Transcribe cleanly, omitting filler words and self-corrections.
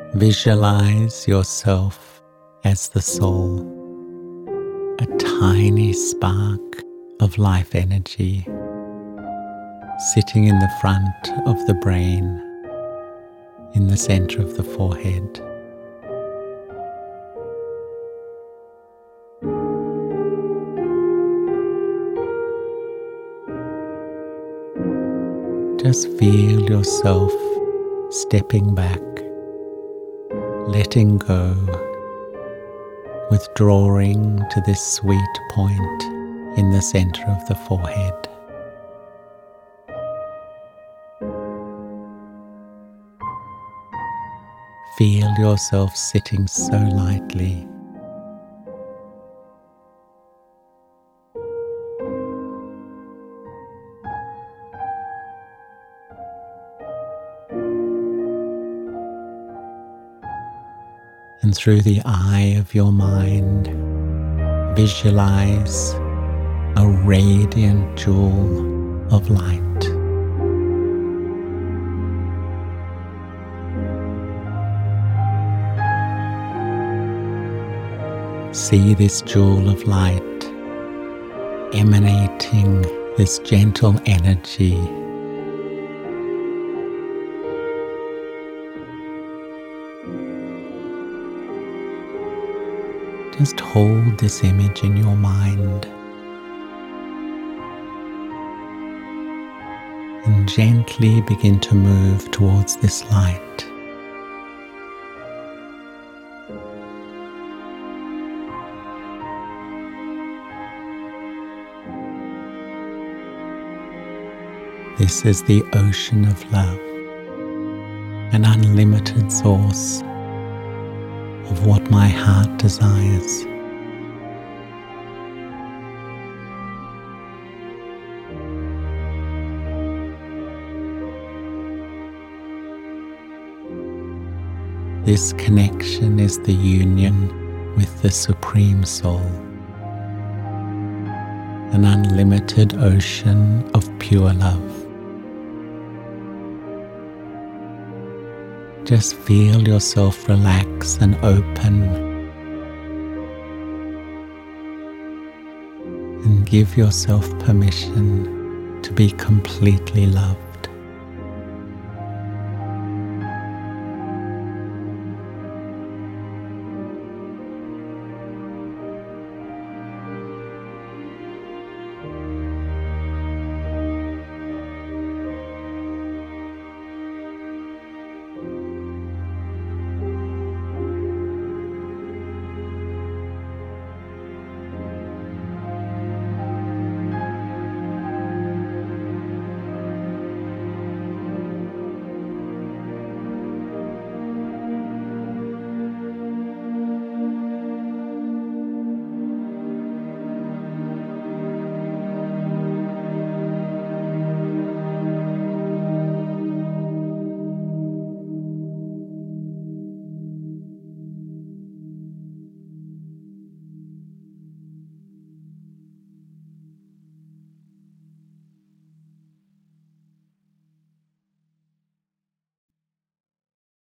Visualize yourself as the soul, a tiny spark of life energy sitting in the front of the brain, in the center of the forehead. Just feel yourself stepping back, letting go, withdrawing to this sweet point in the center of the forehead. Feel yourself sitting so lightly. And through the eye of your mind, visualize a radiant jewel of light. See this jewel of light emanating this gentle energy. Just hold this image in your mind and gently begin to move towards this light. This is the ocean of love, an unlimited source of what my heart desires. This connection is the union with the Supreme Soul, an unlimited ocean of pure love. Just feel yourself relax and open, and give yourself permission to be completely loved.